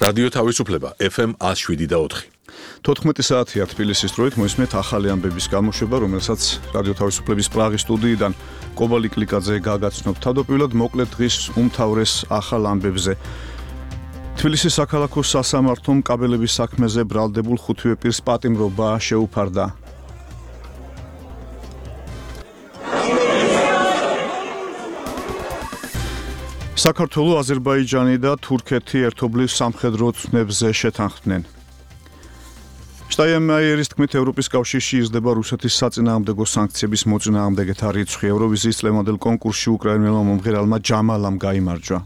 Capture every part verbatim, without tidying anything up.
რადიო თავისუფლება ეფ ემ one oh seven და four. თოთხმეტი საათია თბილისის დროით მოისმენთ ახალი ამბების გამოშვება, რომელსაც რადიო თავისუფლების პრაღის სტუდიიდან კობალი კლიკაძე გაგაცნობ. თავდაპირველად მოკლედ დღის უმთავრეს ახალ ამბებზე. თბილისის საქალაქო სასამართლომ კაბელების საქმეზე ბრალდებულ ხუთივე პირს პატიმრობა შეუფარდა. საქართველო, აზერბაიჯანი და თურქეთი ერთობლივ სამხედრო ცნებზე შეთანხმდნენ. შტაინმაიერის თქმით, ევროპის კავშირში იზრდება რუსეთის საწინააღმდეგო სანქციების მოწინააღმდეგეთა რიცხვი. ევროვიზიის წლევანდელ კონკურსში უკრაინელმა მომღერალმა ჯამალამ გაიმარჯვა.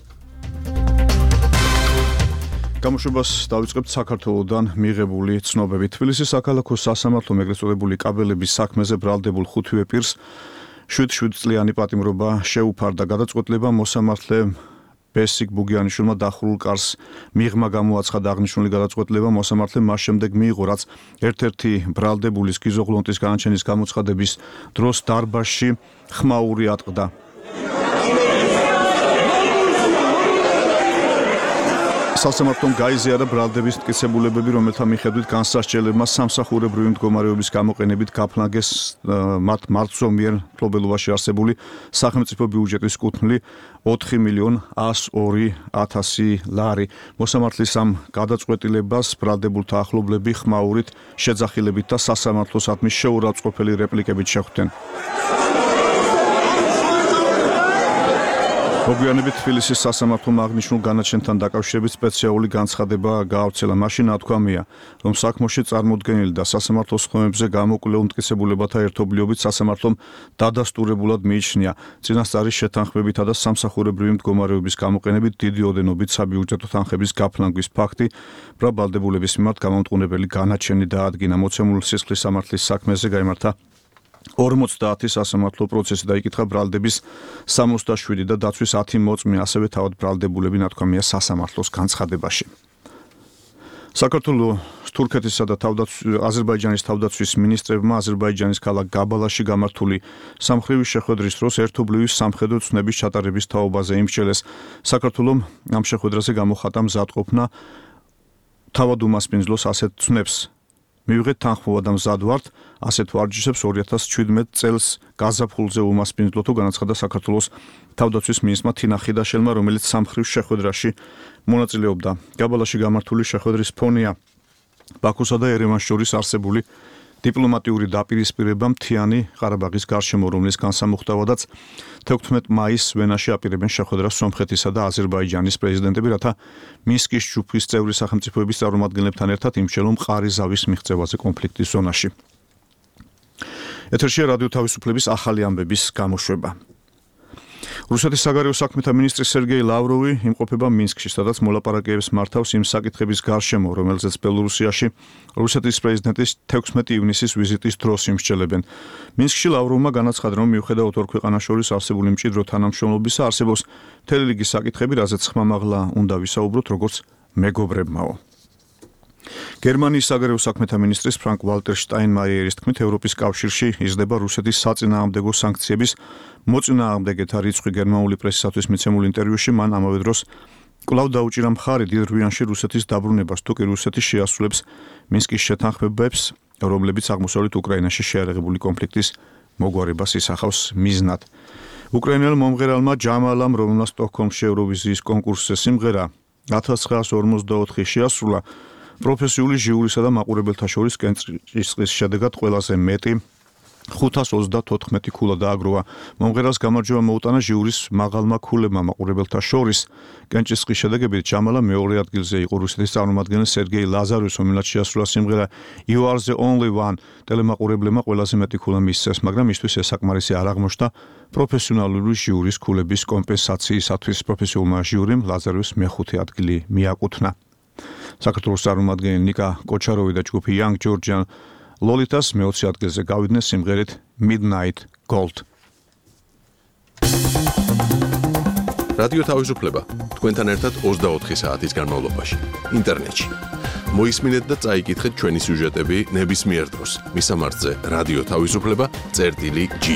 გამოშვებას დავიწყებთ საქართველოდან მიღებული ცნობები. თბილისის საქალაქო სასამართლომ ეგრეთ წოდებული კაბელების საქმეზე ბრალდებულ ხუთივე პირს შვიდ წლიანი პატიმრობა შეუფარდა. გადაწყვეტილება მოსამართლე ბესიკ ბუგიანიშვილმა დახურულ კარს მიღმა გამოაცხადა. აღნიშნული გადაწყვეტილება მოსამართლემ მას შემდეგ მიიღო, რაც ერთ-ერთი ბრალდებულის გიზოღლონტის განაჩენის გამოცხადების დროს დარბაზში ხმაური ატყდა. სასამართლომ გაიზიარა ბრალდების მტკიცებულებები, რომელთა მიხედვით განსასჯელებმა სამსახურებრივი მდგომარეობის გამოყენებით გაფლანგეს მათ მარცვლოვ მიერ მფლობელობაში არსებული სახელმწიფო ბიუჯეტის კუთვნილი ოთხი მილიონი εκατო ორი ათასი ლარი. მოსამართლის ამ გადაწყვეტილებას ბრალდებულთა ახლობლები ხმაურით, შეძახილებით და სასამართლოსადმი შეურაცხყოფელი რეპლიკებით შეხვდნენ. მოგვიანებით თბილისის სასამართლომ აღნიშნულ განაჩენთან დაკავშირებით სპეციალური განცხადება გაავრცელა. მაშინ ნათქვამია, რომ საქმოში წარმოდგენილი და სასამართლოს ხმებზე გამოკვლეულ მტკიცებულებათა ერთობლიობით სასამართლომ დადასტურებულად მიიჩნია წინასწარი შეთანხმებითა და სამსახურებრივი მდგომარეობის გამოყენებით დიდი ოდენობით საბიუჯეტო თანხების გაფლანგვის ფაქტი ბრალდებულების მიმართ გამამტყუნებელი განაჩენი დაადგინა. მოცემულ სისხლის სამართლის საქმეზე გაიმართა ორმოცდაათი სასამართლო პროცესი დაიკითხა ბრალდების სამოცდაშვიდი და დაცვის ათი მოწმე, ასევე თავად ბრალდებულები ნათქვამია სასამართლოს განცხადებაში. საქართველოს, თურქეთისა და აზერბაიჯანის თავდაცვის მინისტრებმა აზერბაიჯანის ქალაქ გაბალაში გამართული სამხრივი შეხვედრის დროს ერთობლივი სამხედრო ცნების ჩატარების თაობაზე იმსჯელეს. საქართველოს ამ შეხვედრაზე გამოხატა მზადყოფნა თავად უმასპინძლოს ასეთ ცნებს. მივიღეთ თანხმობა და მზად ვართ ასეთ ვარჯიშებს ორი ათას შვიდმეტი წელს გაზაფხულზე უმასპინძლო თუ განაცხადა საქართველოს თავდაცვის მინისტრმა თინა ხიდაშელმა, რომელიც სამხრივ შეხვედრაში მონაწილეობდა. გაბალაში გამართული შეხვედრის ფონია ბაქოსა და ერევანს შორის არსებული დიპლომატიური დაპირისპირება მთიანი ყარაბაღის გარშემო, რომლის განსამუხტავადაც თექვთმეტი მაისს ვენაში აპირებენ შეხვედრას სომხეთისა და აზერბაიჯანის პრეზიდენტები, რათა მინსკის ჯგუფის წევრი სახელმწიფოების წარმომადგენლებთან ერთად იმსჯელონ მყარი ზავის მიღწევაზე კონფლიქტის ზონაში. ეთერშია რადიო თავისუფლების ახალი ამბების გამოშვება. რუსეთის საგარეო საქმეთა მინისტრი სერგეი ლავროვი იმყოფება მინსკში, სადაც მოლაპარაკებებს მართავს იმ საკითხების გარშემო, რომელზეც ბელორუსიაში რუსეთის პრეზიდენტის თექვსმეტი ივნისის ვიზიტის დროს იმსჯელებენ. მინსკში ლავროვმა განაცხადა, რომ მიუხედავად ორ ქვეყანას შორის არსებული მჭიდრო თანამშრომლობისა, არსებობს მთელი რიგი საკითხები, რაზეც ხმამაღლა უნდა ვისაუბროთ, როგორც მეგობრებმაო. გერმანიის საგარეო საქმეთა მინისტრის ფრანკ ვალტერ შტაინმაიერის თქმით, ევროპის კავშირში იზრდება რუსეთის საწინააღმდეგო სანქციების მოწინააღმდეგეთა რიცხვი. გერმანული პრესისათვის მიცემულ ინტერვიუში მან ამავე დროს კვლავ დაუჭირა მხარი დიდ რვიანში რუსეთის დაბრუნებას, თუ კი რუსეთი შეასრულებს მინსკის შეთანხმებებს, რომლებიც აღმოსავლეთ უკრაინაში შეარაღებული კონფლიქტის მოგვარებას ისახავს მიზნად. უკრაინელ მომღერალმა ჯამალამ, რომელმაც სტოკჰოლმში ევროვიზიის კონკურსზე სიმღერა ათას ცხრაას ორმოცდაოთხი შეასრულა, პროფესიული ჟიურისა და მაყურებელთა შორის კენჭისყრის შედეგად ყველაზე მეტი ხუთას ოცდათოთხმეტი ქულა დააგროვა. მომღერალს გამარჯვება მოუტანა ჟიურის მაღალმა ქულებმა მაყურებელთა შორის. კენჭისყრის შედეგებით ჯამალა მეორე ადგილზე იყო რუსეთის წარმომადგენელი სერგეი ლაზაროვის, რომელმაც შეასრულა სიმღერა You Are the Only One. ტელემაყურებლებმა ყველაზე მეტი ქულა მისცეს, მაგრამ მისთვის ეს საკმარისი არ აღმოჩნდა პროფესიონალური ჟიურის ქულების კომპენსაციისათვის. პროფესიონალურმა ჟიურიმ ლაზაროვის მეხუთე ადგილი მიაკუთვნა. საქართველოს წარმომადგენელი ნიკა კოჩაროვი და ჯგუფი Young Georgian ლოლიტას მეოცე ადგილზე გავიდნენ სიმღერით Midnight Gold. რადიო თავისუფლება თქვენთან ერთად ოცდაოთხი საათის განმავლობაში ინტერნეტში. მოისმინეთ და წაიკითხეთ ჩვენი სიუჟეტები ნებისმიერ დროს. მისამართზე რადიო თავისუფლება წერტილი G.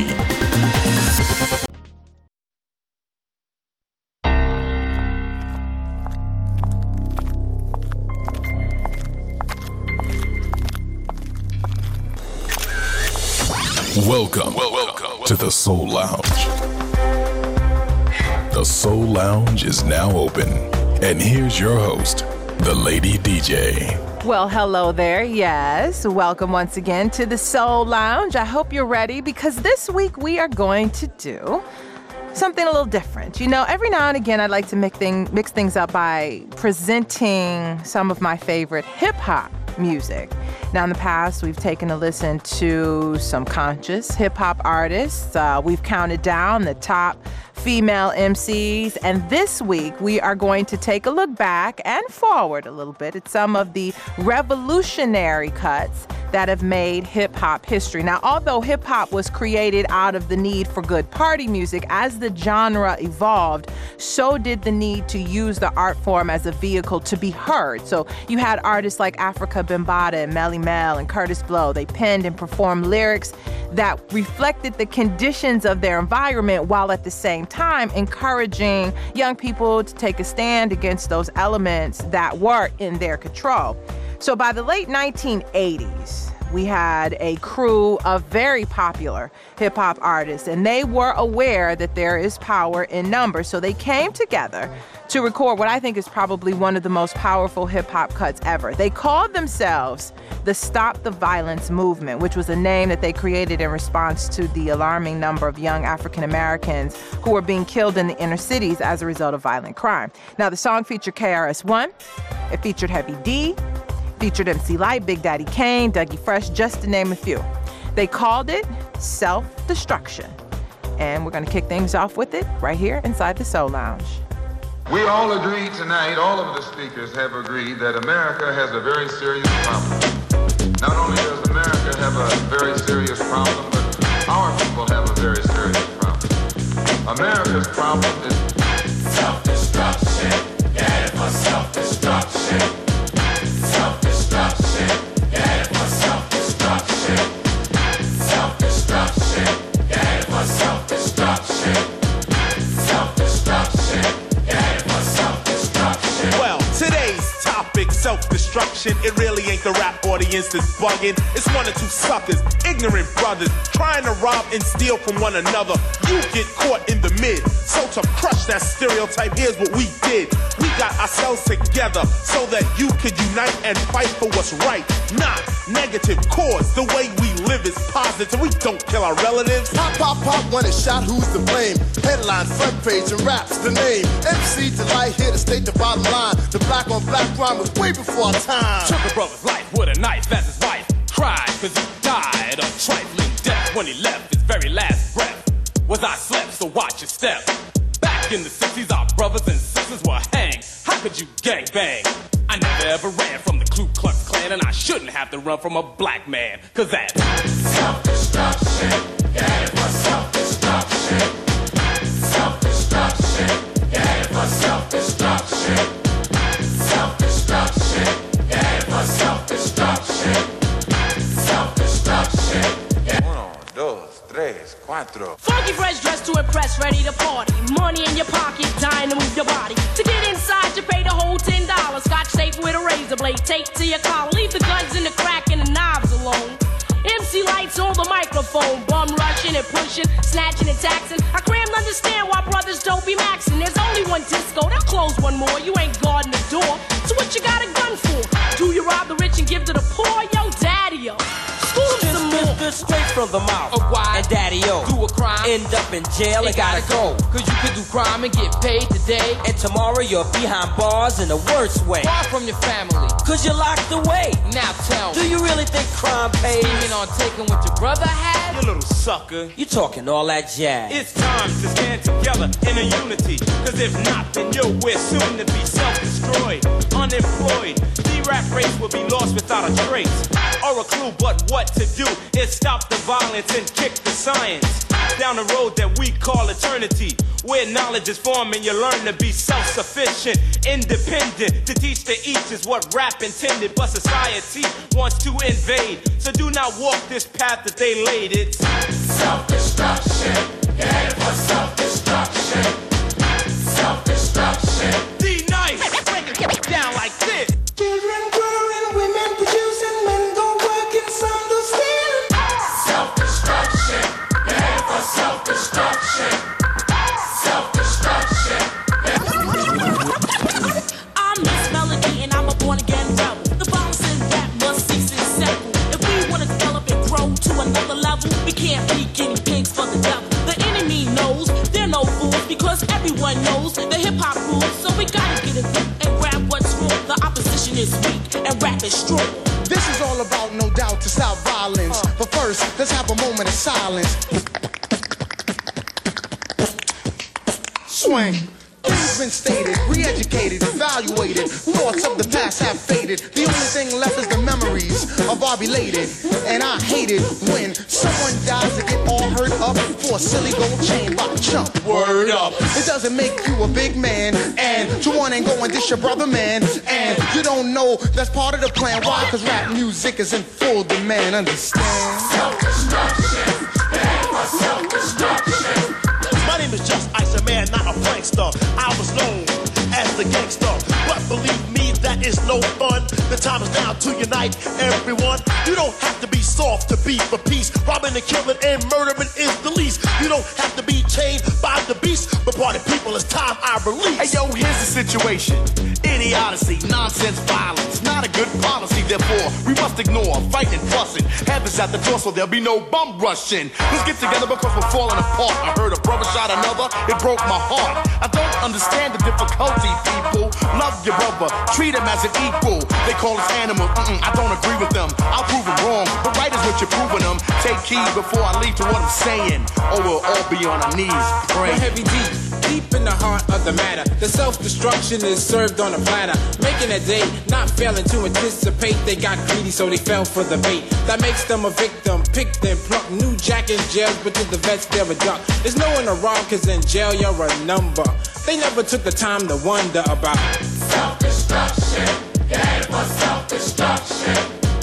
Welcome, welcome to the Soul Lounge. The Soul Lounge is now open. And here's your host, the Lady D J. Well, hello there. Yes, welcome once again to the Soul Lounge. I hope you're ready because this week we are going to do something a little different. You know, every now and again I like to mix, thing, mix things up by presenting some of my favorite hip-hop music. Now, in the past, we've taken a listen to some conscious hip-hop artists. Uh, we've counted down the top female M Cs, and this week we are going to take a look back and forward a little bit at some of the revolutionary cuts that have made hip-hop history. Now, although hip-hop was created out of the need for good party music, as the genre evolved, so did the need to use the art form as a vehicle to be heard. So you had artists like Africa Bambaataa and Melly Mel and Curtis Blow. They penned and performed lyrics that reflected the conditions of their environment while at the same time encouraging young people to take a stand against those elements that were in their control. So by the late nineteen eighties, we had a crew of very popular hip-hop artists, and they were aware that there is power in numbers. So they came together to record what I think is probably one of the most powerful hip-hop cuts ever. They called themselves the Stop the Violence Movement, which was a name that they created in response to the alarming number of young African Americans who were being killed in the inner cities as a result of violent crime. Now, the song featured K R S One, it featured Heavy D, featured M C Lyte, Big Daddy Kane, Dougie Fresh, just to name a few. They called it Self-Destruction. And we're going to kick things off with it right here inside the Soul Lounge. We all agree tonight, all of the speakers have agreed that America has a very serious problem. Not only does America have a very serious problem, but our people have a very serious problem. America's problem is self-destruction. Yeah, for self-destruction. Self-destruction, yeah, for self-destruction. Self-destruction, yeah, for self-destruction. Self-destruction, yeah, for self-destruction. Well, today's topic, self-destruction. It really ain't the rap audience that's bugging. It's one or two suckers, ignorant brothers, trying to rob and steal from one another. You get caught in the mid. So to crush that stereotype, here's what we did. We got ourselves together so that you could unite and fight for what's right. Not negative cause. The way we live is positive. We don't kill our relatives. Pop, pop, pop, when it's shot, who's to blame? Headlines, front page, and raps, the name. M C Delight here to state the bottom line. The black on black crime was way before our time. Took a brother's life with a knife as his wife cried cause he died of trifling death when he left his very last breath. Was I slept, so watch your step. Back in the sixties, our brothers and sisters were hanged. How could you gang bang? I never ever ran from the Ku Klux Klan, and I shouldn't have to run from a black man, cause that's self-destruction, yeah, for self-destruction. Self-destruction, yeah, for self-destruction. Self-destruction, yeah, for self-destruction. Self-destruction, yeah. Uno, dos, tres, cuatro. Funky fresh dressed to impress, ready to party. Money in your pocket, dying to move your body. To get inside, you pay the whole ten dollars. Scotch tape with a razor blade taped to your collar. Leave the guns and the crack and the knives alone. M C Lyte's on the microphone, bum rushing and pushing, snatching and taxing. I cram to understand why brothers don't be maxing. There's only one disco, they'll close one more. You ain't guarding the door, so what you got a gun for? Do you rob the rich and give to the poor? Yo, daddy-o, school him some more. Straight from the mouth, of why and daddy-o, do a crime, end up in jail and gotta go. Cause you could do crime and get paid today, and tomorrow you're behind bars in the worst way. Far from your family, cause you're locked away. Now tell me, do you really think crime pays? Scheming on taking what your brother had? You little sucker. You talking all that jazz. It's time to stand together in a unity. Cause if not, then you're we're soon to be self-destroyed, unemployed. The rap race will be lost without a trace or a clue, but what to do is stop the violence and kick the science down the road that we call eternity, where knowledge is formed and you learn to be self-sufficient, independent. To teach to each is what rap intended, but society wants to invade. So do not walk this path that they laid. It's self-destruction, yeah, for self-destruction. Self-destruction. D-Nice, break it down like this. Children growing, women producing, men go working, some do stealing. Self-destruction. Self-destruction. Self-destruction. I'm Miss Melody and I'm a born-again rebel. The violence in rap must cease and settle. If we want to develop and grow to another level, we can't be guinea pigs for the devil. The enemy knows they're no fools because everyone knows the hip-hop rules. So we gotta get it and grab what's wrong. The opposition is weak and rap is strong. This is all about, no doubt, to stop violence. Uh. But first, let's have a moment of silence. Swing. Things been stated, re-educated, evaluated. Thoughts of the past have faded. The only thing left is the memories of our belated. And I hate it when someone dies to get all hurt up for a silly gold chain by chump. Word up. It doesn't make you a big man. And you want and go and dish your brother, man. And you don't know that's part of the plan. Why? Cause rap music is in full demand. Understand? Self-destruction. Stand for self-destruction. My name is Just Ice, a man, not a prankster. I was known as the gangster, but believe me, that is no fun. The time is now to unite everyone. You don't have to be soft to be for peace. Robbing and killing and murdering is the least. You don't have to be chained by the beast, but party people, it's time I release. Hey yo, here's the situation. Idiocy, nonsense, violence, not a good policy. Therefore, we must ignore fighting and fussing. Heaven's at the door, so there'll be no bum rushing. Let's get together because we're falling apart. I heard a brother shot another, it broke my heart. I don't understand the difficulty, people. Love your brother, treat him as an equal. They call us animals, mm-mm, I don't agree with them. I'll prove it wrong, but right is what you're proving them. Take heed before I lead to what I'm saying, or we'll all be on our knees praying. Heavy deep, deep in the heart of the matter. The self-destruction is served on a platter, making a day, not failing to anticipate. They got greedy, so they fell for the bait. That makes them a victim, picked and plucked. New jack in jail, but to the vets they're a duck. There's no one around, cause in jail you're a number. They never took the time to wonder about self-destruction. Dead for self-destruction.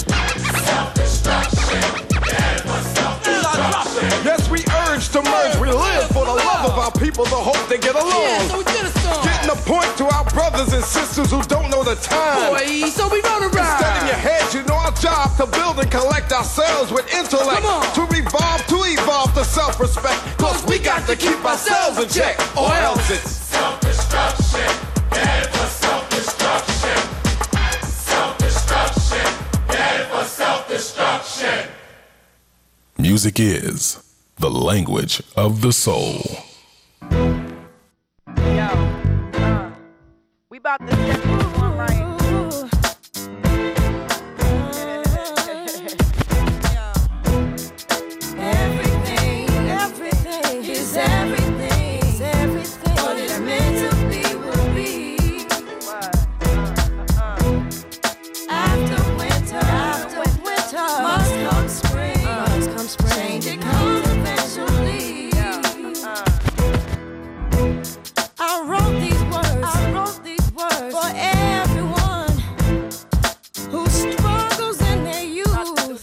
Self-destruction. Dead for self-destruction. Yes, we urge to merge. We live for the love of our people, the hope they get along. Yeah, so we did a song. Getting a point to our brothers and sisters who don't know the time. Boy, so we run around. Instead in your head, you know our job to build and collect ourselves with intellect. To revolve, to evolve to self-respect. Cause we got to keep ourselves in check, or else it's self-destruction. Dead for self-destruction. Self-destruction. Dead for self-destruction. Music is the language of the soul. Yo, uh, we about to step this one right. Everything, everything is everything, is everything. What is meant to be will be. After winter, after winter, must come spring, must come spring. Change it comes eventually. I wrote these words, I wrote these words for everyone who struggles in their youth,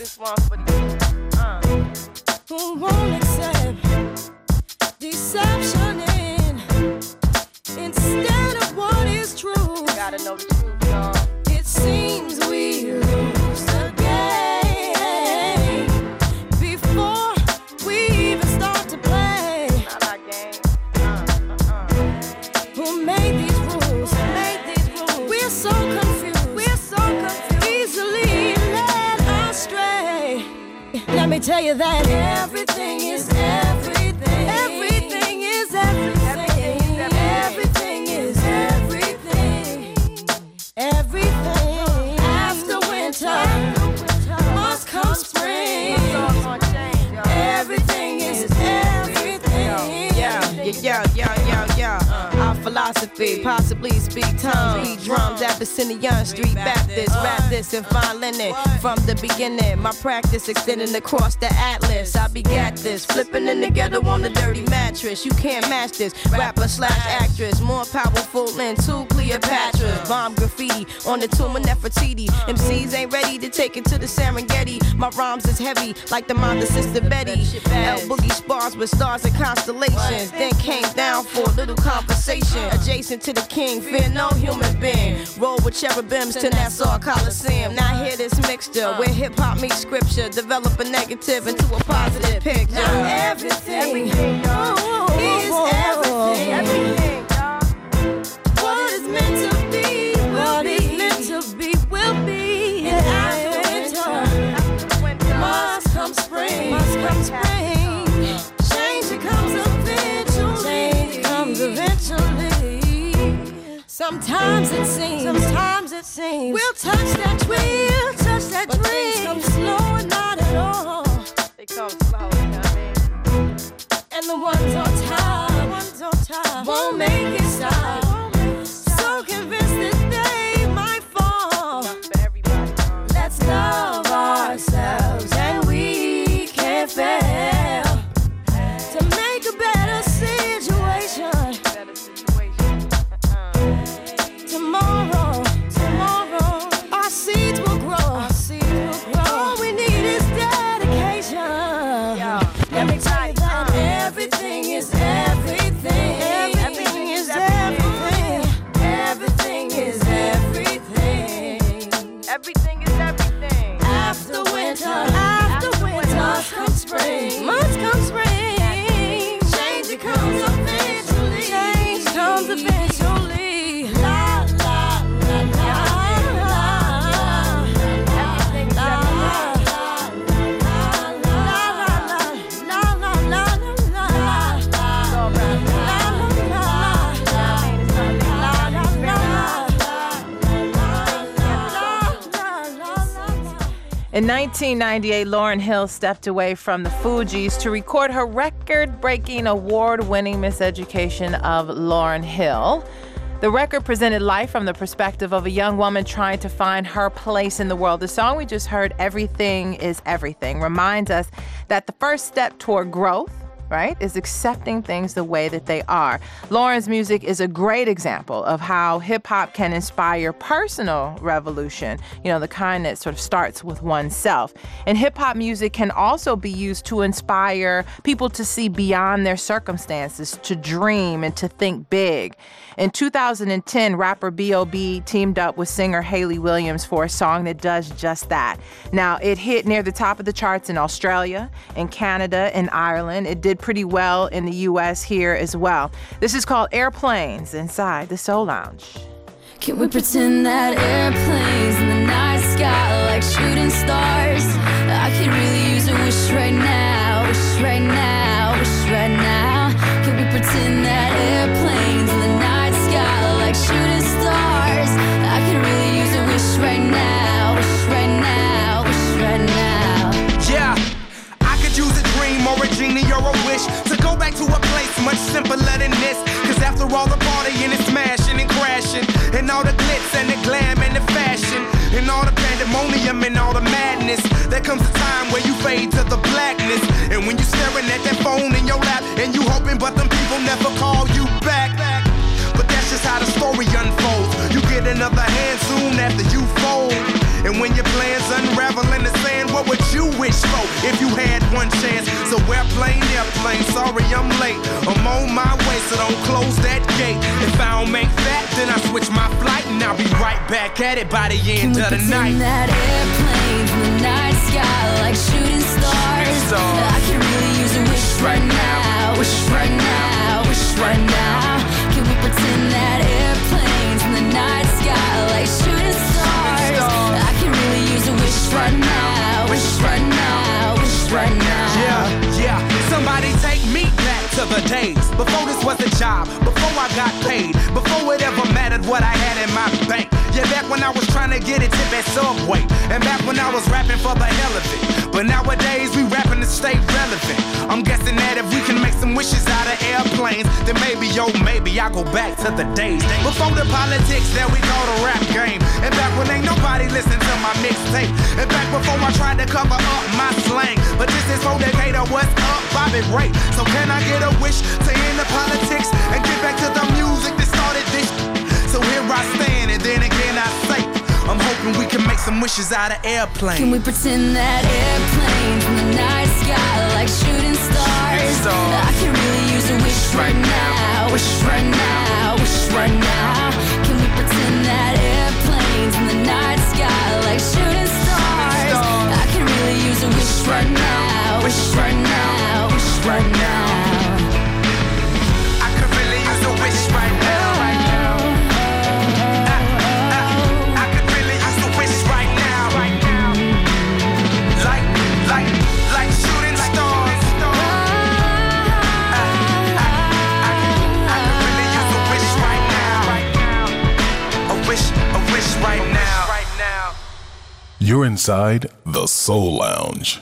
who won't accept deception in instead of what is true. Gotta know the truth, y'all. It seems we lose the game before we even start to play. Not our game. Who made these rules? Who made these rules? We're so confused. We're so confused. Easily led astray. Let me tell you that everything is everything. Everything is everything. Everything is everything. Everything. After winter must come spring. Everything is everything. Yeah, yeah, yeah, yeah, yeah. Our philosophy, possibly speak tongues, beat drums at Abyssinian Street Baptist. Rap this and fine linen from the beginning. My practice extending across the atlas. I begat this, flipping in together on the dirty mattress. You can't match this. Rapper slash actress, more powerful than two Cleopatra. Bomb graffiti on the tomb of Nefertiti. M Cs ain't ready to take it to the Serengeti. My rhymes is heavy like the mind of Sister Betty. L Boogie spars with stars and constellations. Then came down for a little conversation. Adjacent to the king, fear no human being. Roll with cherubims to Nassau Coliseum. Now hear this mixture where hip hop meets scripture. Develop a negative into a positive picture. Now everything, oh, Sometimes it seems, sometimes it seems we'll touch that dream, we'll touch that but dream. Things come slow and not at all. They come slow, you know what I mean? And the ones on top, the ones on top won't make it stop. So convinced that they might fall. Let's love ourselves and we can't fail to make a better situation. Tomorrow, tomorrow, our seeds will grow. Our seeds will grow. All we need is dedication. Yo, let me tell you that everything is everything. Everything is everything. Everything is everything. Everything is everything. After winter, after winter, months come spring. Months come spring. Change it comes eventually. Change comes eventually. In nineteen ninety-eight, Lauryn Hill stepped away from the Fugees to record her record-breaking, award-winning Miseducation of Lauryn Hill. The record presented life from the perspective of a young woman trying to find her place in the world. The song we just heard, Everything is Everything, reminds us that the first step toward growth, right, is accepting things the way that they are. Lauryn's music is a great example of how hip-hop can inspire personal revolution, you know, the kind that sort of starts with oneself. And hip-hop music can also be used to inspire people to see beyond their circumstances, to dream and to think big. In two thousand ten, rapper B O B teamed up with singer Hayley Williams for a song that does just that. Now, it hit near the top of the charts in Australia, in Canada, in Ireland. It did pretty well in the U S here as well. This is called Airplanes inside the Soul Lounge. Can we pretend that airplanes in the night sky like shooting stars? I could really use a wish right now, wish right now, wish right now. Can we pretend that airplanes in the night sky like shooting stars? I could really use a wish right now, wish right now, wish right now. Yeah, I could use a dream or a genie or a wish to go back to a place much simpler than this. Cause after all the partying and smashing and crashing, and all the glitz and the glam and the fashion, and all the pandemonium and all the madness, there comes a time where you fade to the blackness. And when you're staring at that phone in your lap, and you hoping but them people never call you back. But that's just how the story unfolds. You get another hand soon after you fold. And when your plans unravel in the sand, what would you wish for if you had one chance? So airplane, airplane, sorry I'm late. I'm on my way, so don't close that gate. If I don't make that, then I switch my flight, and I'll be right back at it by the end of the night. Can we pretend that airplanes in the night sky like shooting stars? I can really use a wish right now, wish right now, wish right now. Can we pretend that airplanes in the night sky like shooting stars? I can really use a wish right now, wish right now, wish right now. Yeah, yeah, somebody take me back to the days before this was a job, before I got paid, before it ever mattered what I had in my bank. Yeah, back when I was trying to get a tip at Subway, and back when I was rapping for the hell of it. But nowadays we rapping to stay relevant. I'm guessing that if we can make some wishes out of airplanes, then maybe, yo, maybe I'll go back to the days before the politics that we call the rap game. And back when ain't nobody listened to my mixtape. And back before I tried to cover up my slang. But this is for Decatur, what's up, Bobby Ray? So can I get a wish to end the politics and get back to the music that started this? So here I stand, and then again I say, I'm hoping we can make some wishes out of airplanes. Can we pretend that airplanes in the night sky like shooting stars? I can really use a wish right now, wish right now, wish right now. Can we pretend that airplanes in the night sky like shooting stars? I can really use a wish right now, wish right now, wish right now. I could really use a wish right now. You're inside the Soul Lounge.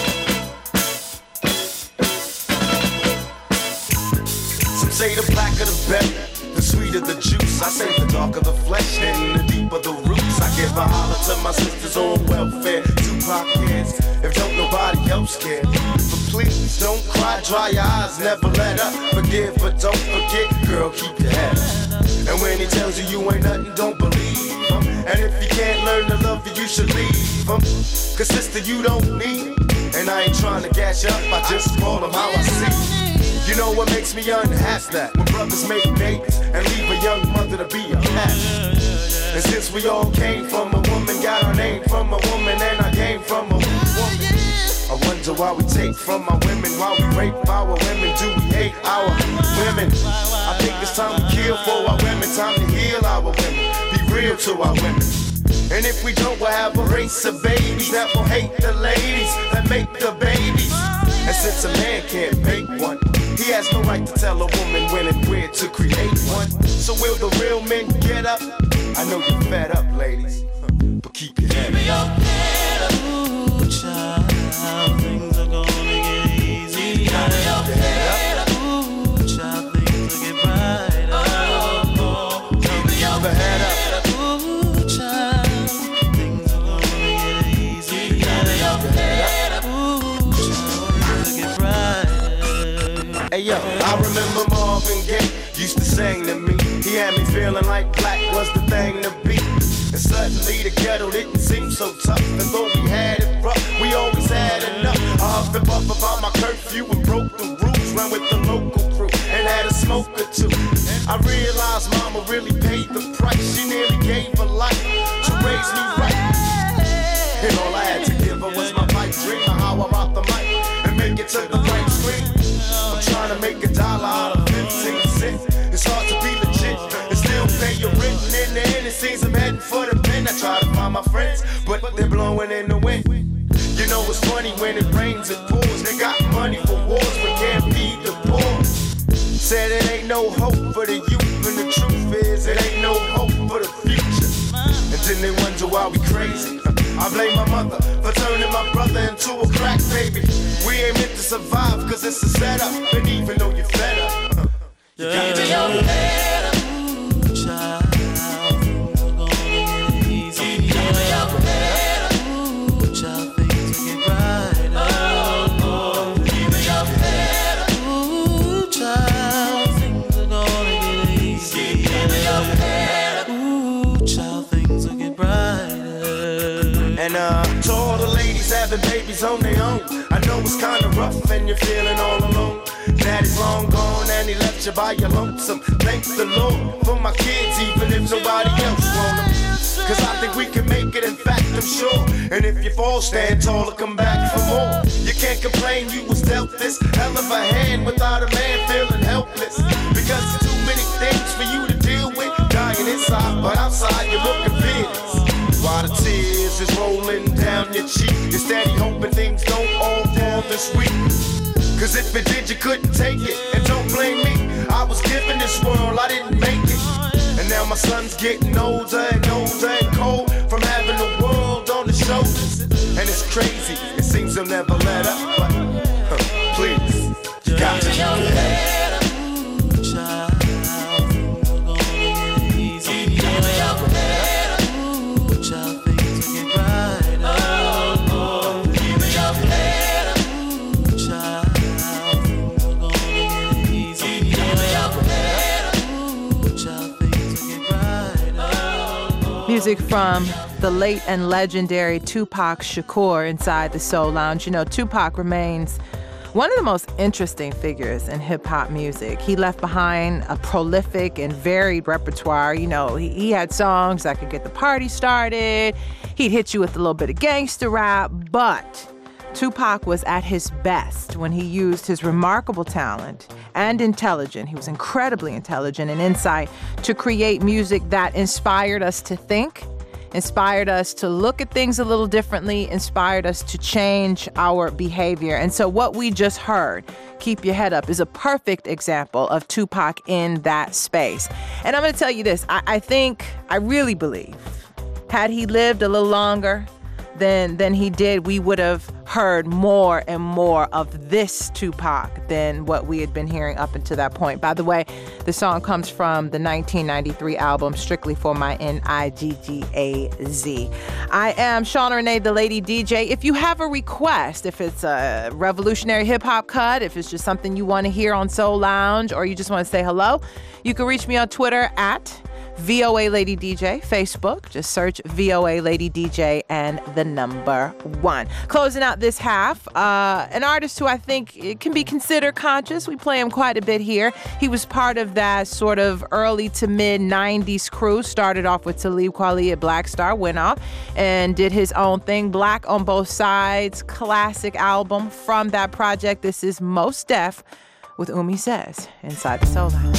Some say the blacker the better, the sweeter the juice. I say the darker the flesh and the deeper the roots. I give a holler to my sisters on welfare. Tupac cares if don't nobody else care. But please don't cry, dry your eyes, never let up. Forgive but don't forget, girl, keep your head up. And when he tells you you ain't nothing, don't believe him. And if you can't learn to love you, you should leave him. Cause sister, you don't need him. And I ain't trying to gas you up, I just call him how I see him. You know what makes me unhappy? That when brothers make babies and leave a young mother to be a pastor. And since we all came from a woman, got our name from a woman, and I came from a woman. I wonder why we take from our women, why we rape our women, do we hate our women? I think it's time to kill for our women, time to heal our women, be real to our women. And if we don't, we'll have a race of babies that will hate the ladies that make the babies. And since a man can't make one, he has no right to tell a woman when and where to create one. So will the real men get up? I know you're fed up, ladies, but keep your head up. Keep your head up. Ooh, child, things are gonna get easy. You gotta keep your head up. Ooh, child, things will get brighter. Oh, oh, keep your head up. Ooh, child, things are gonna get easy. You gotta keep your head up. Ooh, child, things will get brighter. Hey yo, I remember Marvin Gaye used to sing to me. He had me feeling like black was the thing to be. And suddenly the ghetto didn't seem so tough. And though we had it rough, we always had enough. I huffed and puffed about my curfew and broke the rules. Ran with the local crew and had a smoke or two. I realized mama really paid the price. She nearly gave her life to raise me right. And all I had to give her was my pipe dream of how I rock the mic and make it to the right screen. I'm trying to make a dollar out of fifteen cents. It's hard to be legit and still pay your rent. And in the end, it seems I'm heading for the pen. I try to find my friends, but they're blowing in the wind. You know it's funny when it rains, it pours. They got money for wars, but can't feed the poor. Said it ain't no hope for the youth, and the truth is it ain't no hope for the future. And then they wonder why we crazy. I blame my mother for turning my brother into a crack baby. We ain't meant to survive cause it's a setup. And even though you're fed up, you gotta keep your head up. Ooh, child, things are gonna get easy. Keep your head up. Ooh, child, things will get brighter. Oh, oh, keep your head up. Ooh, child, things are gonna get easy. Keep your head up. Ooh, child, things will get brighter. And uh, to all the ladies having babies on their own, I know it's kinda rough and you're feeling all alone. Daddy's long gone and he left you by your lonesome. Thank the Lord for my kids, even if nobody else want them. Cause I think we can make it, in fact I'm sure. And if you fall, stand tall and come back for more. You can't complain you was dealt this hell of a hand without a man feeling helpless. Because there's too many things for you to deal with. Dying inside, but outside you're looking fearless. While the tears is rolling down your cheek, you're steady hoping things don't all fall this week. Cause if it did, you couldn't take it. And don't blame me, I was given this world, I didn't make it. And now my son's getting older and older and cold from having the world on his shoulders. And it's crazy, it seems he'll never let up. But huh, please, you got to keep your head up. Ooh, child, things are gonna get easy. Keep your head up. Ooh, child, things will get brighter. Oh, oh, keep your head up. Ooh, child. Music from the late and legendary Tupac Shakur inside the Soul Lounge. You know, Tupac remains one of the most interesting figures in hip-hop music. He left behind a prolific and varied repertoire. You know, he, he had songs that could get the party started. He'd hit you with a little bit of gangster rap, but Tupac was at his best when he used his remarkable talent and intelligence. He was incredibly intelligent and insight to create music that inspired us to think, inspired us to look at things a little differently, inspired us to change our behavior. And so what we just heard, Keep Your Head Up, is a perfect example of Tupac in that space. And I'm going to tell you this, I, I think, I really believe, had he lived a little longer, than than he did, we would have heard more and more of this Tupac than what we had been hearing up until that point. By the way, the song comes from the nineteen ninety-three album Strictly for My N I G G A Z. I am Shauna Renee, the Lady D J. If you have a request, if it's a revolutionary hip-hop cut, if it's just something you want to hear on Soul Lounge, or you just want to say hello, you can reach me on Twitter at V O A Lady D J, Facebook, just search V O A Lady D J and the number one. Closing out this half, uh, an artist who I think it can be considered conscious. We play him quite a bit here. He was part of that sort of early to mid nineties crew. Started off with Talib Kweli at Black Star, went off and did his own thing. Black on Both Sides, classic album from that project. This is Mos Def with Umi Says inside the Soul Lounge.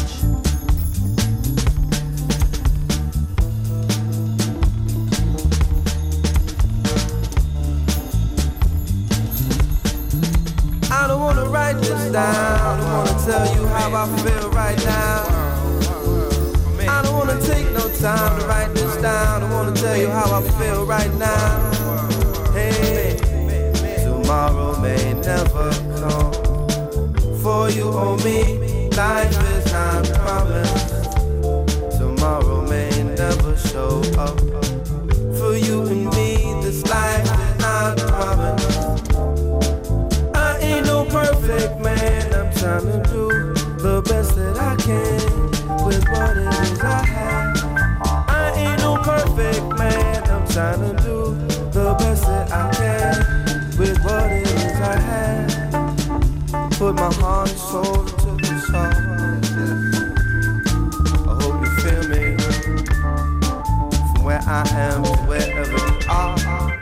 I don't wanna write this down. I don't wanna tell you how I feel right now. I don't wanna take no time to write this down. I wanna tell you how I feel right now. Hey, tomorrow may never come. For you or me, life is not promised. Tomorrow may never show up. For you and me, this life is not promised. Perfect man, I'm trying to do the best that I can with what it is I have. I ain't no perfect man, I'm trying to do the best that I can with what it is I have. Put my heart and soul into the song. I hope you feel me from where I am to wherever you are.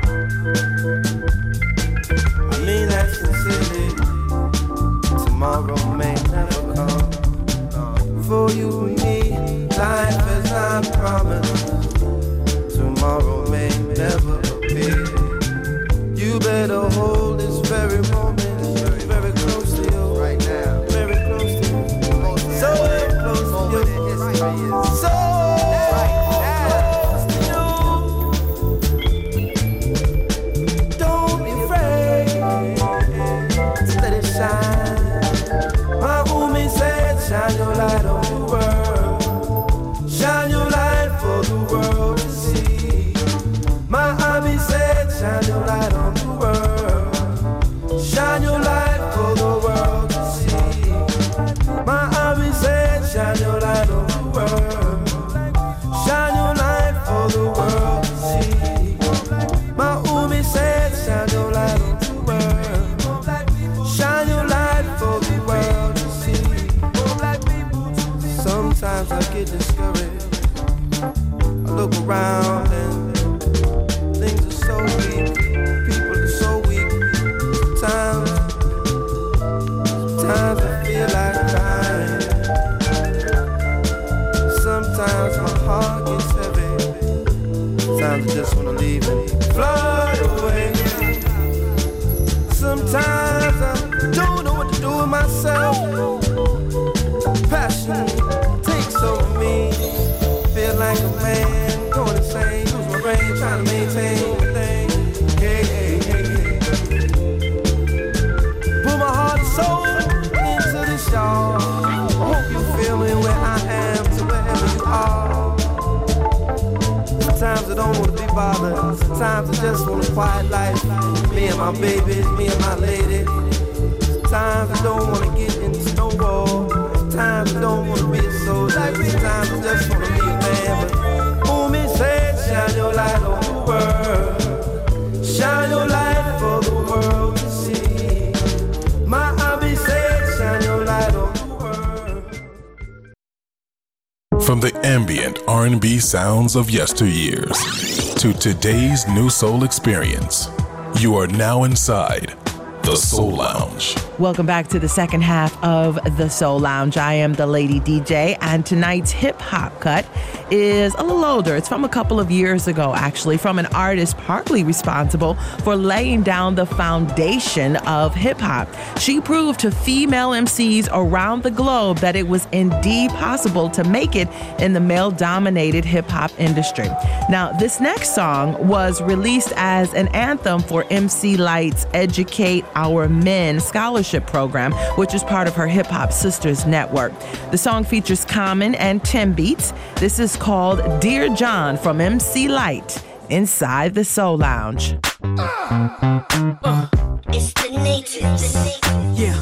I mean that sincerely. Tomorrow may never come. For you and me, life is not promised. Tomorrow may never appear. You better hold this very moment very close to you. Right now. Very close to you. So close to you. So close to you. Don't be afraid. Let it shine. Shine your light on the world. Shine your light for the world to see. My Ami said, shine your light on the world. Shine your light for the world to see. My Ami said, shine your light on the world. Shine your light for the world to see. My Umi said, shine your light on the world. Shine your light for the world to see. Sometimes I get discouraged. I look around and things are so weak. People are so weak. Sometimes, sometimes I feel like crying. Sometimes my heart gets heavy. Sometimes I just wanna leave and fly away. Sometimes I don't know what to do with myself. Passion takes over me. Feel like a man going insane. Lose my brain trying to maintain the thing. Hey, hey, hey, hey. Put my heart and soul into this, y'all. I hope you feel me where I am to wherever you are. Sometimes I don't want to be bothered. Sometimes I just want a quiet life. Me and my babies, me and my lady. Sometimes I don't want to get in the snowball. Sometimes I don't want to be a soldier. Sometimes I just want to be a man. But Umi said, shine your light on the world. Shine your light for the world to see. My Abi said, shine your light on the world. From the ambient R and B sounds of yesteryears to today's new soul experience, you are now inside The Soul Lounge. Welcome back to the second half of The Soul Lounge. I am the Lady D J, and tonight's hip-hop cut is a little older. It's from a couple of years ago, actually, from an artist partly responsible for laying down the foundation of hip-hop. She proved to female M Cs around the globe that it was indeed possible to make it in the male-dominated hip-hop industry. Now, this next song was released as an anthem for M C Lyte's Educate Our Men scholarship program, which is part of her Hip Hop Sisters network. The song features Common and Tim Beats. This is called Dear John from M C Lyte inside the Soul Lounge. Uh, it's the natives. Yeah.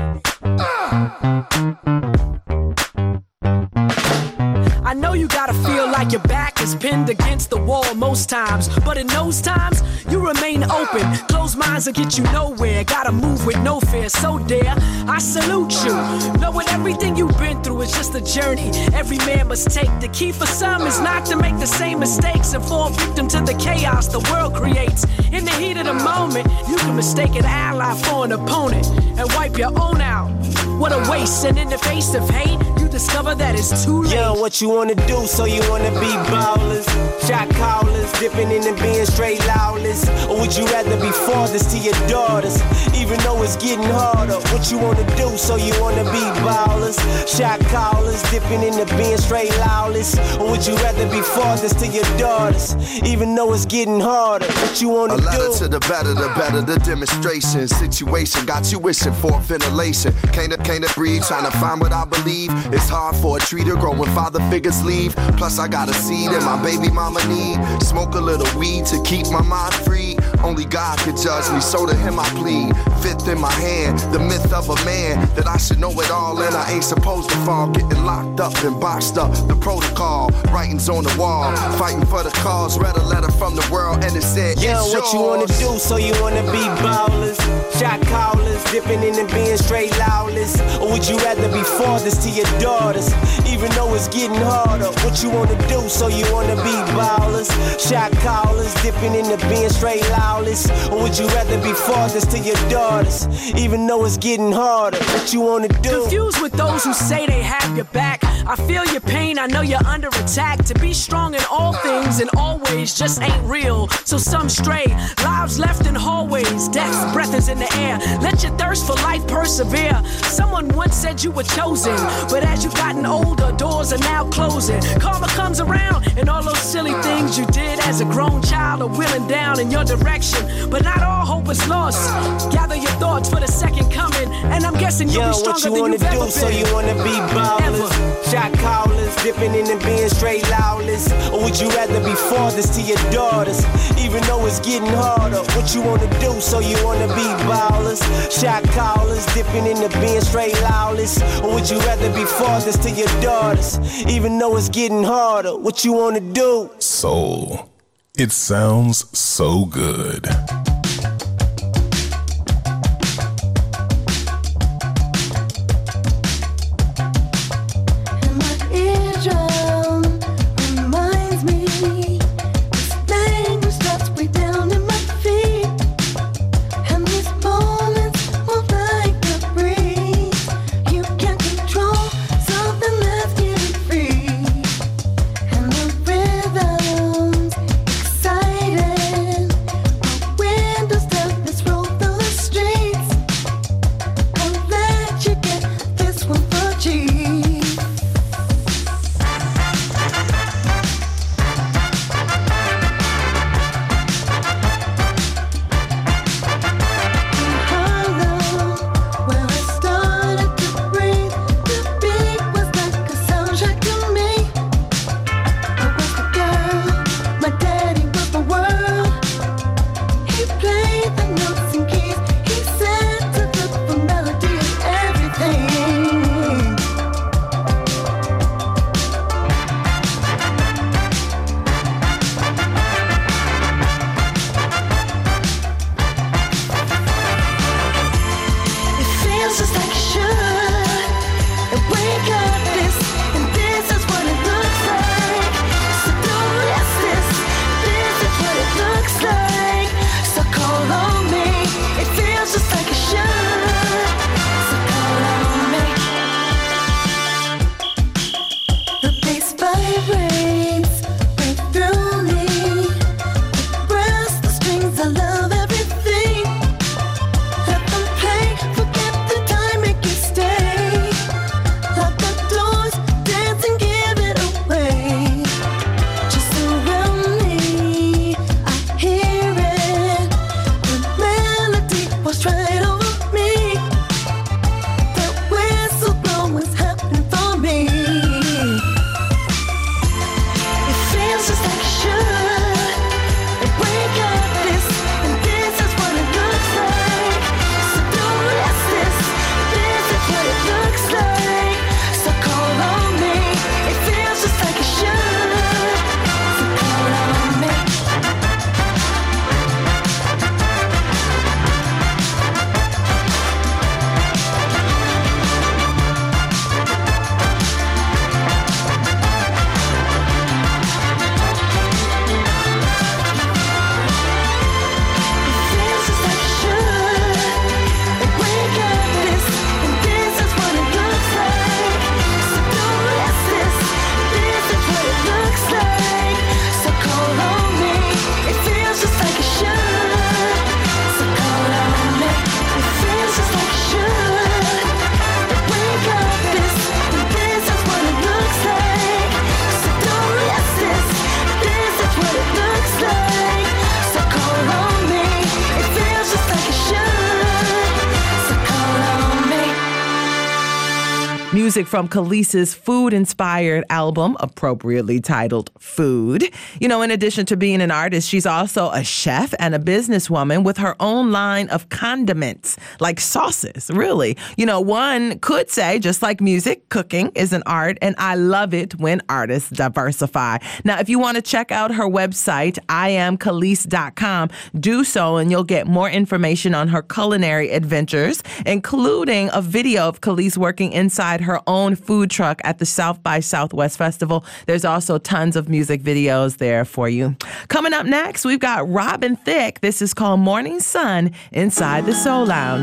I know you gotta feel like your back is pinned against the wall most times, but in those times, you remain open. Closed minds will get you nowhere. Gotta move with no fear, so dare I salute you. Knowing everything you've been through is just a journey every man must take. The key for some is not to make the same mistakes and fall victim to the chaos the world creates. In the heat of the moment, you can mistake an ally for an opponent and wipe your own out. What a waste, and in the face of hate, you discover that it's too late. Yeah, what you wanna do, so you wanna be ballers, shot callers, dipping in and being straight lawless? Or would you rather be fathers to your daughters, even though it's getting harder? What you wanna do, so you wanna be ballers, shot callers, dipping in and being straight lawless? Or would you rather be fathers to your daughters, even though it's getting harder? What you wanna do? A letter to the better, the better, the demonstration. Situation got you wishing for ventilation. Can't, can't breathe, trying to find what I believe. It's hard for a tree to grow when father figures leave. Plus I got a seed and my baby mama need. Smoke a little weed to keep my mind free. Only God could judge me, so to him I plead. Fifth in my hand, the myth of a man, that I should know it all and I ain't supposed to fall. Getting locked up and boxed up, the protocol. Writings on the wall, fighting for the cause. Read a letter from the world and it said, yeah, it's what yours. You wanna do, so you wanna be ballers, shot callers, dipping in and being straight lawless? Or would you rather be fathers to your daughters, even though it's getting harder? What you wanna do, so you wanna be ballers, shot callers, dipping in and being straight lawless? Or would you rather be fathers to your daughters, even though it's getting harder? What you wanna do? Confused with those who say they have your back. I feel your pain, I know you're under attack. To be strong in all things and always just ain't real. So some stray, lives left in hallways. Death's breath is in the air. Let your thirst for life persevere. Someone once said you were chosen, but as you've gotten older, doors are now closing. Karma comes around, and all those silly things you did as a grown child are wheeling down in your direction. But not all hope is lost. Gather your thoughts for the second coming, and I'm guessing you'll yeah, be stronger what you than wanna you've do, ever been. So you wanna be ballers, shot callers, dipping in and being straight lawless? Or would you rather be fathers to your daughters, even though it's getting harder? What you wanna do, so you wanna be ballers, shot callers, dipping in and being straight lawless? Or would you rather be fathers to your daughters, even though it's getting harder? What you wanna do? Soul. It sounds so good. Excited, but music from Kelis's food-inspired album, appropriately titled Food. You know, in addition to being an artist, she's also a chef and a businesswoman with her own line of condiments, like sauces, really. You know, one could say, just like music, cooking is an art, and I love it when artists diversify. Now, if you want to check out her website, I am kelis dot com, do so, and you'll get more information on her culinary adventures, including a video of Kelis working inside her own food truck at the South by Southwest Festival. There's also tons of music videos there for you. Coming up next, we've got Robin Thicke. This is called Morning Sun inside the Soul Lounge.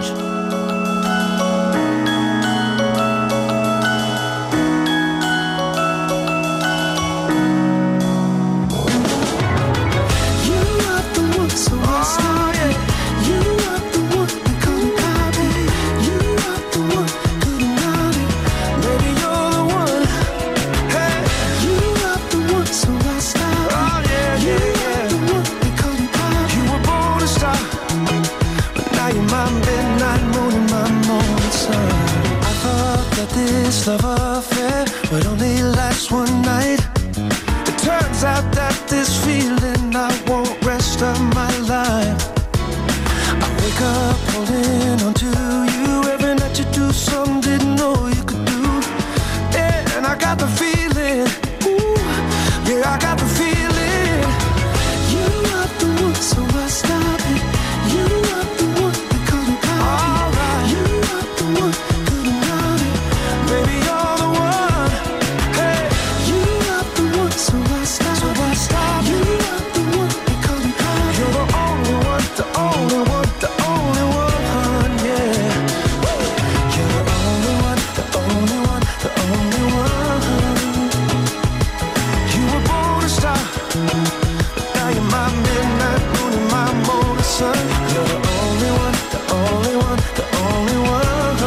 This love affair would only last one night. It turns out that this feeling I won't rest of my life. I wake up holding on to you. Every night you do something didn't know you could do. Yeah, and I got the feeling. Ooh, yeah, I got the feeling. You are the one, so I stop it. You are the one, because I'm alright. You are the one. Baby, you're the one. Hey, you are the one, so I stop. So I stop. You are the one, because I'm high. You're the only one, the only one, the only one, yeah. Woo. You're the only one, the only one, the only one. You were born a star, but now you're my midnight moon and my morning sun. You're the only one, the only one, the only one.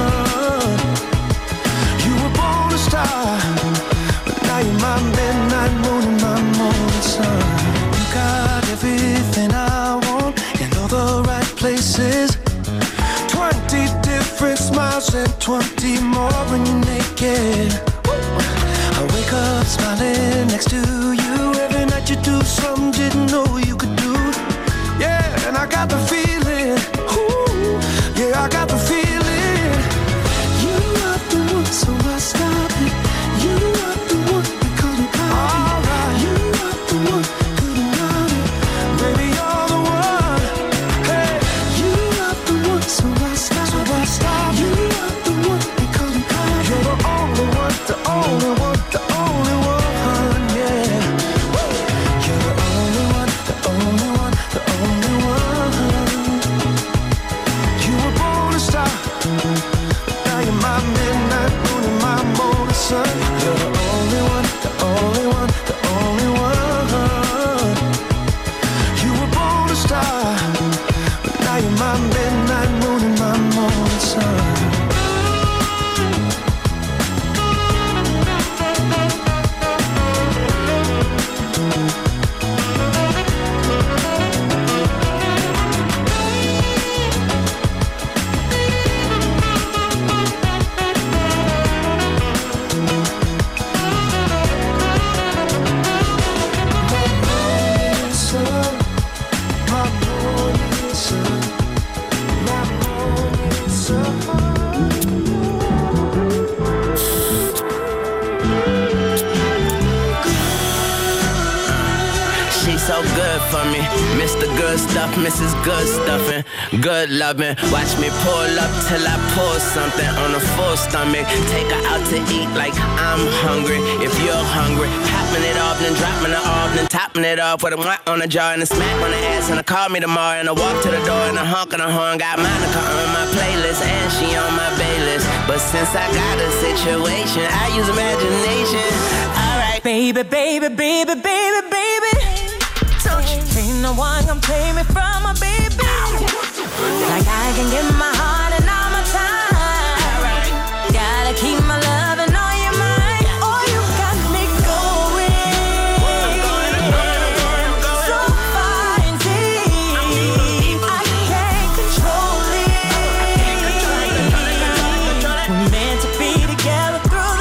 But now you're my midnight moon and my morning sun. You got everything I want in all the right places. Twenty different smiles and twenty more when you're naked. I wake up smiling next to you. Every night you do something didn't know you could do. Yeah, and I got the feeling. Ooh, yeah, I got the feeling. You are the one, so I stop it. You are the one, because I'm alright. You are the one, couldn't run it. Baby, you're the one. Hey, you are the one, so I stop. So I stop. You are the one, because I'm alright. You're the only one, the only one, the only one, yeah. Woo. You're the only one, the only one, the only one. You were born a star, but now you're my midnight moon and my morning sun. You're the only one, the only one, the only one. You were born a star, but now you're my midnight moon and my morning sun. So good for me, Mister Good Stuff, Missus Good Stuffing, good loving. Watch me pull up till I pull something on a full stomach. Take her out to eat like I'm hungry. If you're hungry, popping it off, then dropping it off, then topping it off with a want on the jar and a smack on the ass, and a call me tomorrow, and a walk to the door and a honk and a horn. Got Monica on my playlist and she on my baylist. But since I got a situation, I use imagination. Alright, baby, baby, baby, baby, baby. Ain't no one gonna take me from my baby. Like I can give my heart and all my time. Gotta keep my love and all your mind. Oh, you got me going so far and deep. I can't control it. We're meant to be together through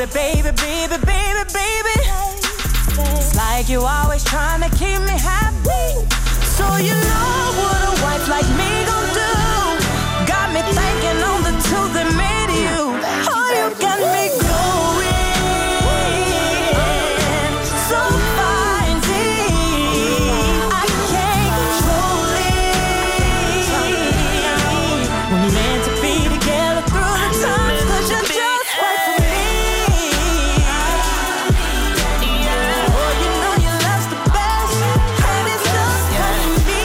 baby, baby, baby, baby, baby. It's like you always trying to keep me happy. So you know what a wife like me gon' do. Got me thinking on the two that made you. Oh, you got me going so fine, deep. I can't control it. We're meant to be together through the times, 'cause you're just right for me. Oh, you know your love's the best, and it's just right for me.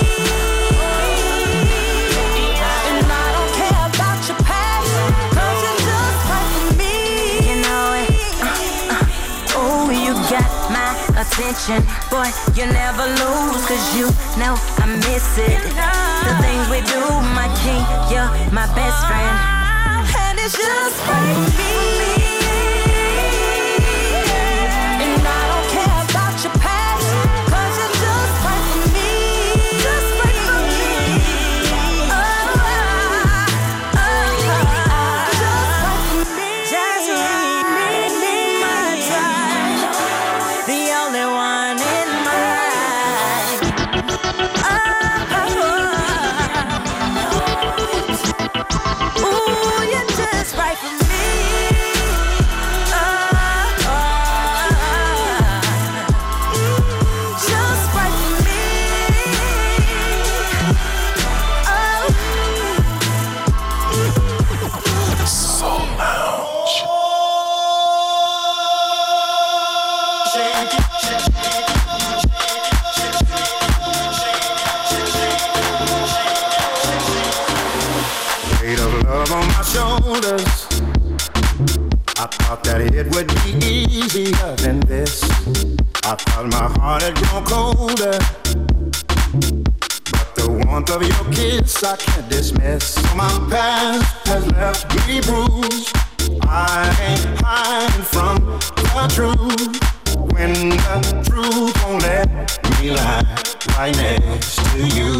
And I don't care about your past, 'cause you're just right for me. You know it. Uh, uh, oh, you got my attention. Boy, you never lose, 'cause you know I miss it. The things we do, my king, you're my best friend. And it's just right for me. And I don't care about your past, 'cause you're just right for me. Just right for me. Oh, oh, oh, just right for me. Just right for me. My time, the only one in my life. Oh, oh, oh. Ooh, you're just right for me. Oh, oh, just right for me. Oh. Soul Lounge. Weight of love on my shoulders. I thought that it would be easier than this. I thought my heart had grown colder, but the warmth of your kiss I can't dismiss. My past has left me bruised. I ain't hiding from the truth. When the truth won't let me lie right next to you.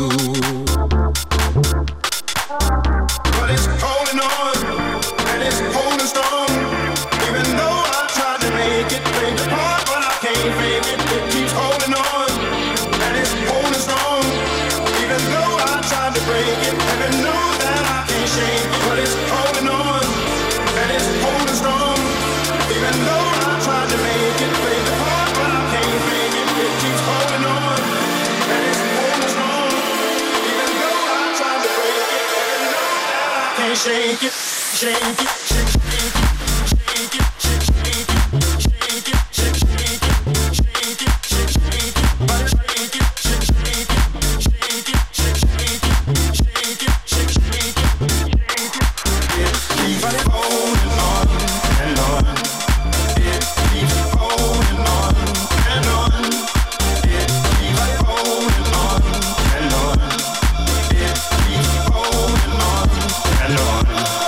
But it's holding on, and it's holding strong. Even though I tried to make it break apart, but I can't fake it. It keeps holding on, and it's holding strong. Even though I tried to break it, and know that I can't shake it. But it's holding on, and it's holding strong. Even though I tried to make it break apart, but I can't fake it. It keeps holding on, and it's holding strong. Even though I tried to break it, and know that I can't shake it, shake it, shake it, shake it, shake it, shake it, shake it, shake it, shake it, shake it, shake it, but shake it, shake it, shake it, shake it, shake it, shake it, shake it, it keeps holding on and on. It keeps holding on and on. It keeps holding on and on. It keeps holding on and on.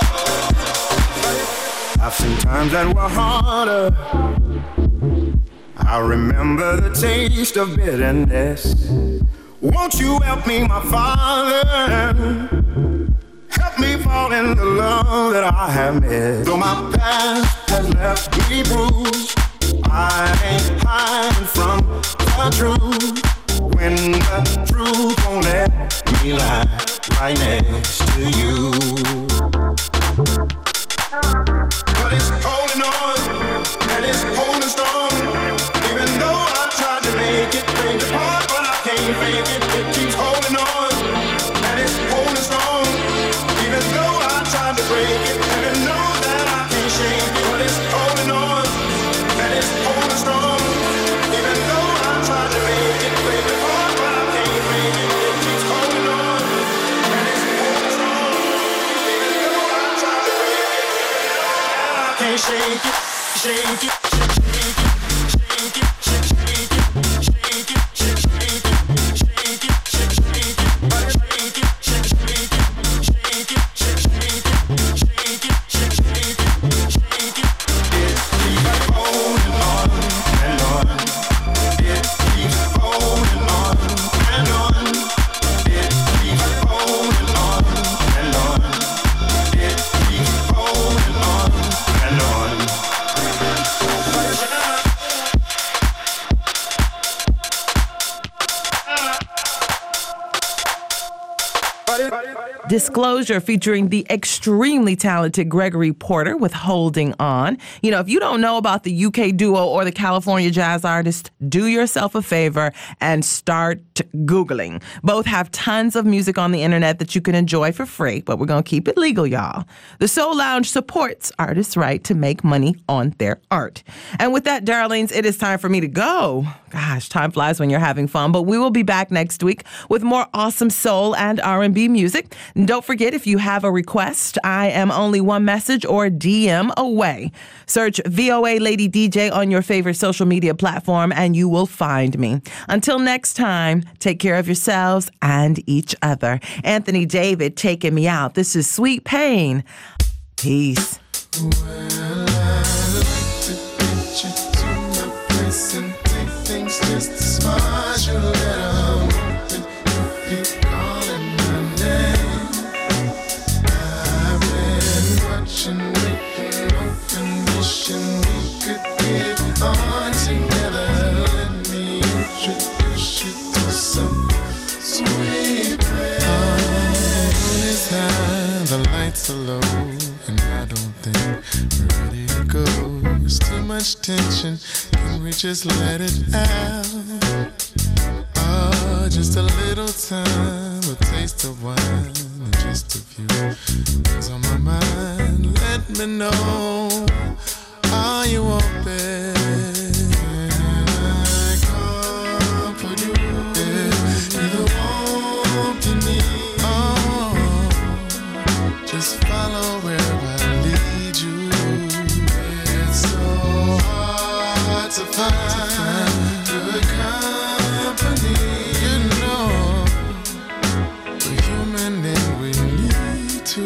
I've seen times that were harder. I remember the taste of bitterness. Won't you help me, my Father? Help me fall in the love that I have missed. Though my past has left me bruised, I ain't hiding from the truth. When the truth won't let me lie right next to you. But it's holding on, and it's holding strong. Even though I tried to make it break apart, but I can't fake it. It keeps holding on, and it's holding strong. Even though I tried to break it, and I know that I can't shake it. But it's holding on, and it's holding strong. Even though I tried to make it break apart, but I can't fake it. It keeps holding on, and it's holding strong. Even though I tried to break it, and I can't shake it, shake it, shake it, shake it, shake it, shake it, shake it, shake it, shake it, shake it, but shake it, shake it, shake it, shake it, shake it, shake it, shake it. It keeps holding on and on. It keeps holding on and on. It keeps holding on and on. It keeps holding on and on. Disclosure featuring the extremely talented Gregory Porter with Holding On. You know, if you don't know about the U K duo or the California jazz artist, do yourself a favor and start Googling. Both have tons of music on the internet that you can enjoy for free, but we're going to keep it legal, y'all. The Soul Lounge supports artists' right to make money on their art. And with that, darlings, it is time for me to go. Gosh, time flies when you're having fun, but we will be back next week with more awesome soul and R and B music. And don't forget, if you have a request, I am only one message or D M away. Search V O A Lady D J on your favorite social media platform and you will find me. Until next time, take care of yourselves and each other. Anthony David taking me out. This is Sweet Pain. Peace. Well, I'd like to get you to my place and take things just as far as you let 'em open. Keep calling my name. I've been watching, waiting, open, wishing we could get on together. Let me introduce you to some sweet pain. Moon is high, the lights are low, and I don't think we're ready to go. There's too much tension, can we just let it out? Oh, just a little time, a taste of wine, and just a few things on my mind. Let me know, are you open? I come for you, yeah, you want to need. Oh, just follow where I lead you. It's so hard to find good company. You know, we're human and we need to.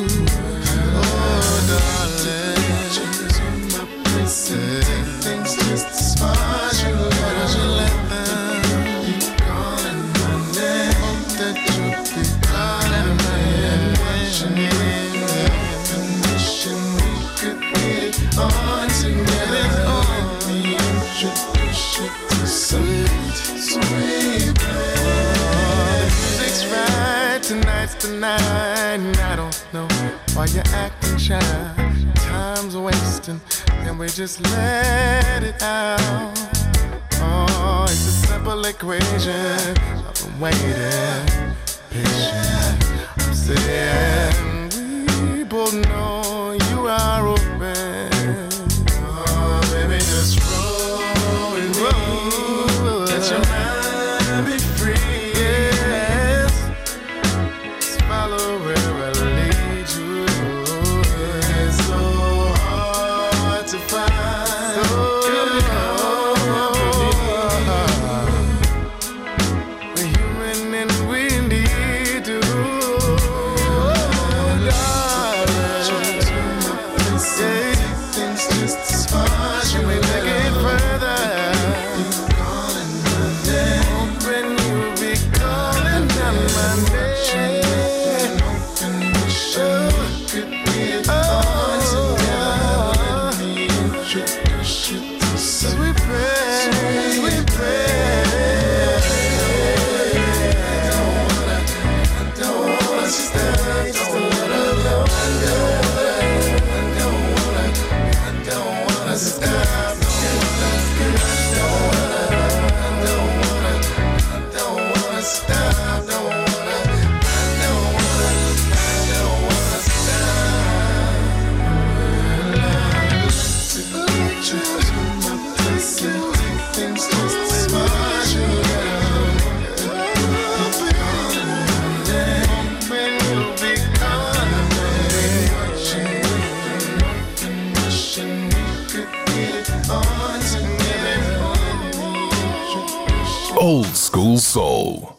Oh, darling, to my place and take things just as far as you let, you let them keep calling my name. Hope that you'll be calling my name. Watching in the condition we could get on together. Let me introduce you to sweet, sweet pain. The music's right, tonight's the night, and I don't know why you're acting shy. Time's wasting, and we just let it out. Oh, it's a simple equation. I've been waiting, patient. I'm saying we both know you are open. Oh, baby, just roll with me. Let your mind be free. Yes, just follow where I lead you. It's so hard to find. So good company. We're human and we need to. Things just as far as you may make it further. Keep calling my name. When you be calling down my name. Open the show. Could be on together. Let me introduce you to sweet pain. Sweet pain. I don't wanna, I don't wanna stay. Just a little low. I don't wanna, I don't wanna, I don't wanna stop. I don't wanna, I don't wanna, I don't wanna stop. Don't wanna, I don't wanna, I don't wanna stop. Well, I like to choose my place and take things just as far as you let 'em. When you'll be calling me, watching, open, wishing we could get on together. Old School Soul.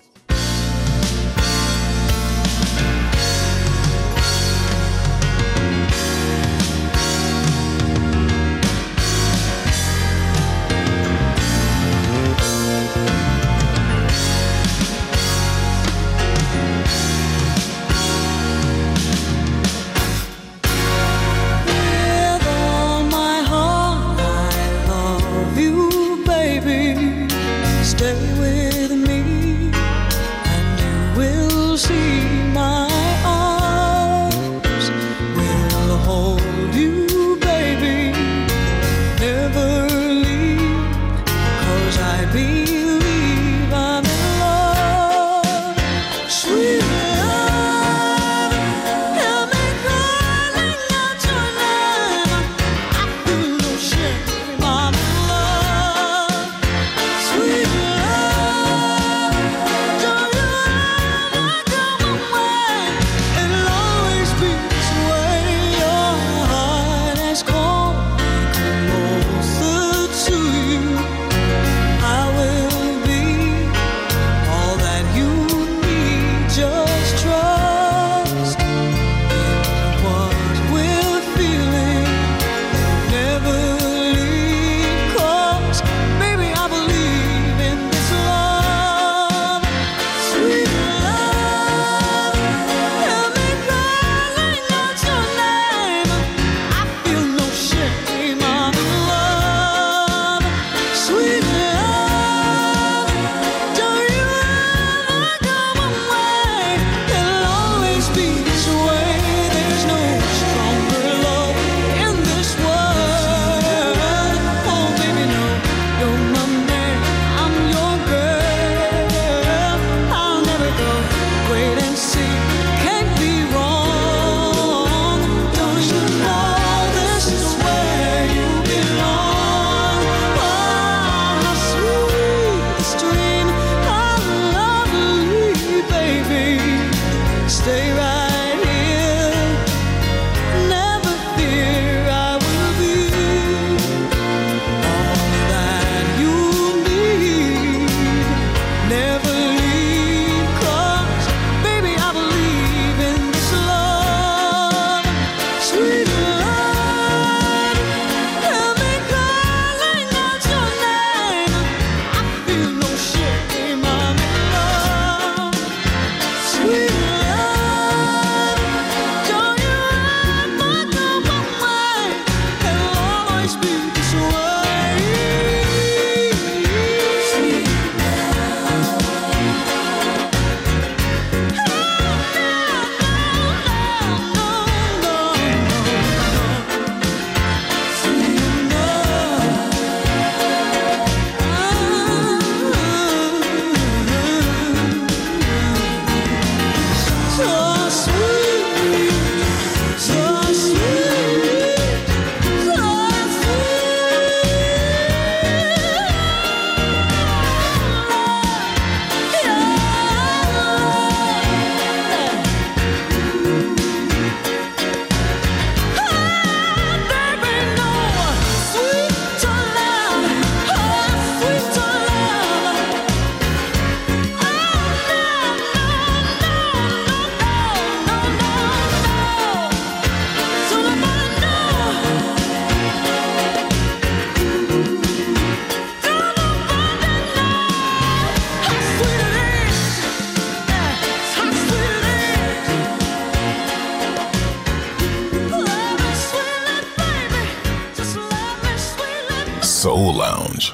With all my heart, I love you, baby. Stay with me. Soul Lounge.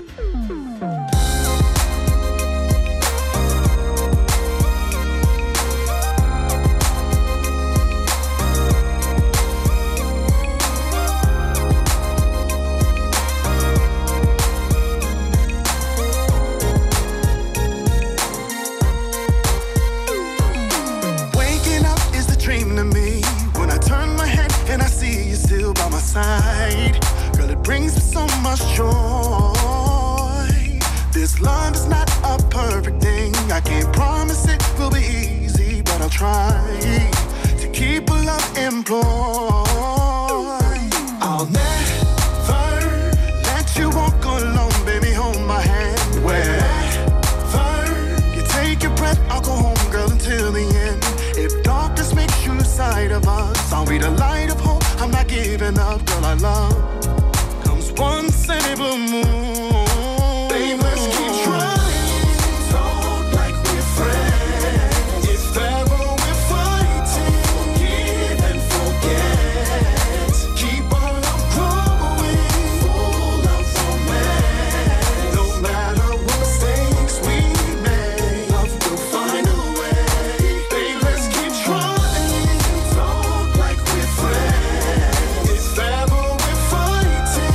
Waking up is the dream to me. When I turn my head and I see you still by my side. Girl, it brings me so much joy. This love is not a perfect thing. I can't promise it will be easy, but I'll try to keep a love employed. I'll never let you walk alone, baby, hold my hand. Wherever you take your breath, I'll go home, girl, until the end. If darkness makes you lose sight of us, I'll be the light of hope. I'm not giving up, girl, I love. One sunny blue moon. Babe, let's keep trying. Talk like we're friends. If ever we're fighting, forgive and forget. Keep our love growing, full of romance. No matter what mistakes we make, love will find a way. Babe, let's keep trying. Talk like we're friends. If ever we're fighting,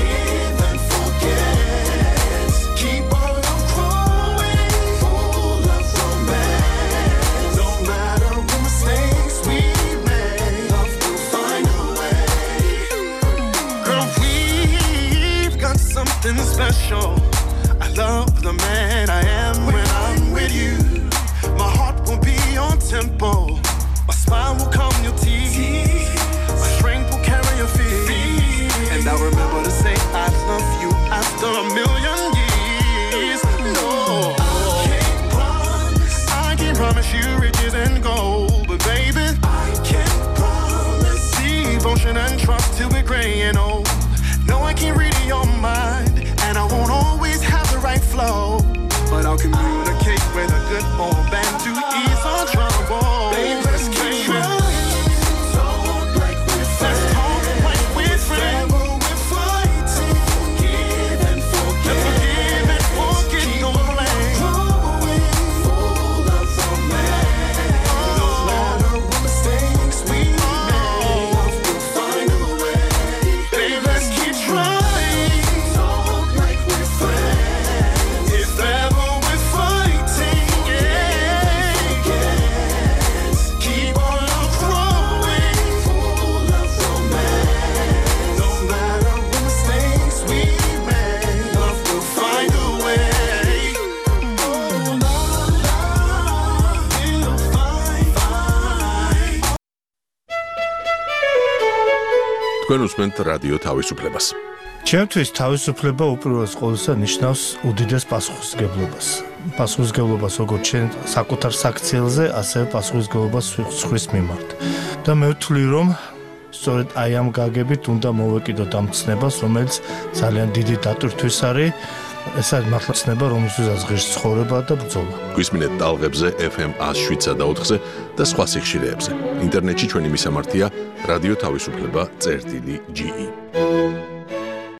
special. I love the man I am when I'm with you. My heart will be on tempo. My smile will calm your tears. My strength will carry your fears. And I'll remember to say I love you after a million years. No, I can't promise. I can't promise you riches and gold, but baby, I can promise devotion and trust till we're gray and old. No, I can't read your mind. And I won't always have the right flow, but I'll communicate with a good or bad to ease our trouble. Babe, let's keep trying. Talk like we're friends. Let's talk like we're friends. We're fighting. Forgive and forget. Forgive and forget. No blame. Growing, full of romance. No matter what mistakes we make, love will find a way. Babe, let's keep trying. თქვენ უსმენთ რადიო თავისუფლებას. ჩემთვის თავისუფლება უპირველეს ყოვლისა ნიშნავს უდიდეს პასუხისმგებლობას. პასუხისმგებლობას როგორც ჩვენ საკუთარ საქციელზე, ასევე პასუხისმგებლობას სხვის მიმართ. და მე ვთვლი, რომ სწორედ აი ამ გაგებით უნდა მოვეკიდოთ ამ ცნებას, რომელიც ძალიან დიდი დატვირთვის არის. ეს არის მართლა ცნება, რომელსაც ღირს ცხოვრება და ბრძოლა. გვისმინეთ ტალღებზე ეფ ემ one oh seven point ocho-ზე და სხვა სიხშირეებზე. ინტერნეტში ჩვენი მისამართია რადიო თავისუფლება წერტილი ჯი ი.